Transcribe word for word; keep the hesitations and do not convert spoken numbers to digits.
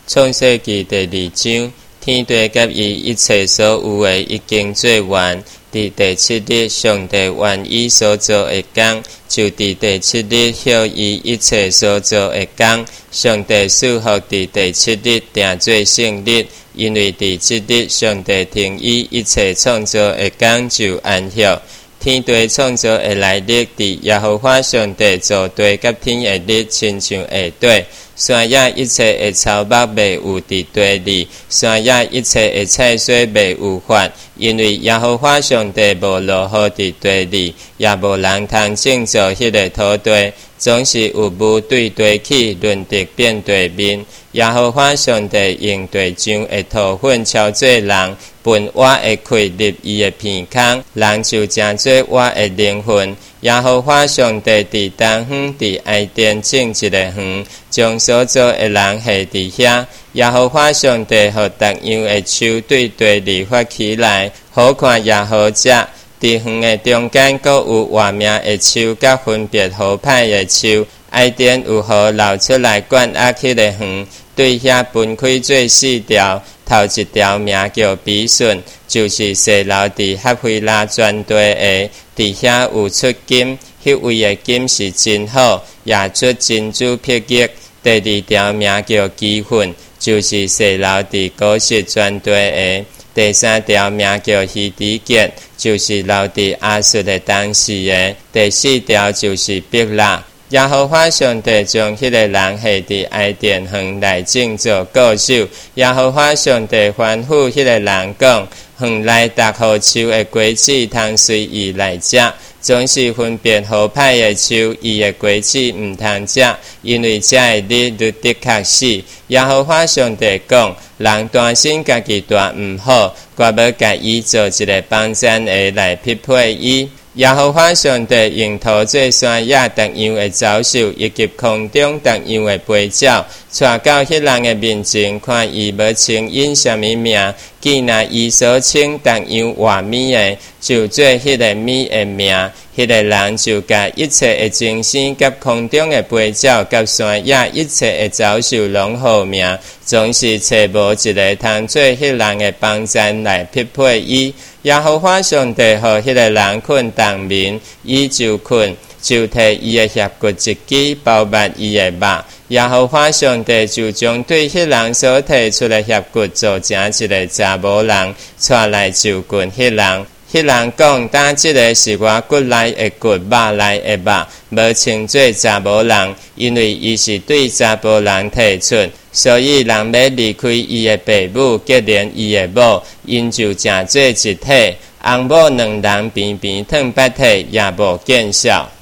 创世纪第二章，天地甲伊一切所有的已经做完。伫第七日，上帝完伊所做的工，就伫第七日休伊一切所做的工。上帝赐福伫第七日定做圣日，因为伫七日上帝停伊一切创造的工就安息。天地创造的来历，伫耶和华上帝造地甲天的日，亲像下地。山野一切的草木未有伫地里，山野一切的菜水未有发，因为耶和华上帝无落雨伫地里，也无人通种造迄个土地，总是有雾对地起，轮直变地面。耶和华上帝用地上的土粉敲做人，分瓦的开入伊的鼻孔，人就成做瓦的灵魂。耶和华上帝伫东方伫埃甸种一个园，将所做的人下伫遐。耶和华上帝予逐样的树对地里发起来，好看也好食。伫园的中间，阁有活命的树，甲分别好歹的树。埃甸有予流出来管压迄个园，对遐分开做四条。头一条名叫比顺，就是西流伫哈菲拉全地的，伫遐有出金，迄位的金是真好，也出珍珠碧玉。第二条名叫基混，就是西流伫古实全地的。第三条名叫希底结，就是留伫亚述的当时的。第四条就是毕拉。耶和华上帝将迄个人下伫埃甸园内种造果树。耶和华上帝吩咐迄个人讲：园内逐户树的果子通随伊来食，总是分别好歹的树，伊的果子毋通食，因为这的日律的确死。耶和华上帝讲：人担心家己大毋好，我要甲伊做一个帮山的来匹配伊。耶和华上帝用土做山野逐样的走兽，以及空中逐样的飞鸟，带到迄人的面前，看伊要称因什么名。既然伊所称逐样活米的，就做迄个米的名。迄个人就甲一切的精神，甲空中的飞鸟，甲山野一切的走兽拢好名，总是找无一个通做迄人的帮山来匹配伊。耶和华上帝予迄个人困当眠，伊就困，就摕伊的肋骨一支包密伊的肉。耶和华上帝就将对迄人所摕出的肋骨做成一个查某人，带来就近迄人。迄人讲：当即个是我骨内的骨，肉内的肉，无称作查某人，因为伊是对查甫人提出，所以人要离开伊的爸母，结连伊的母，因就成做一体。翁某两人平平烫八体，也无见效。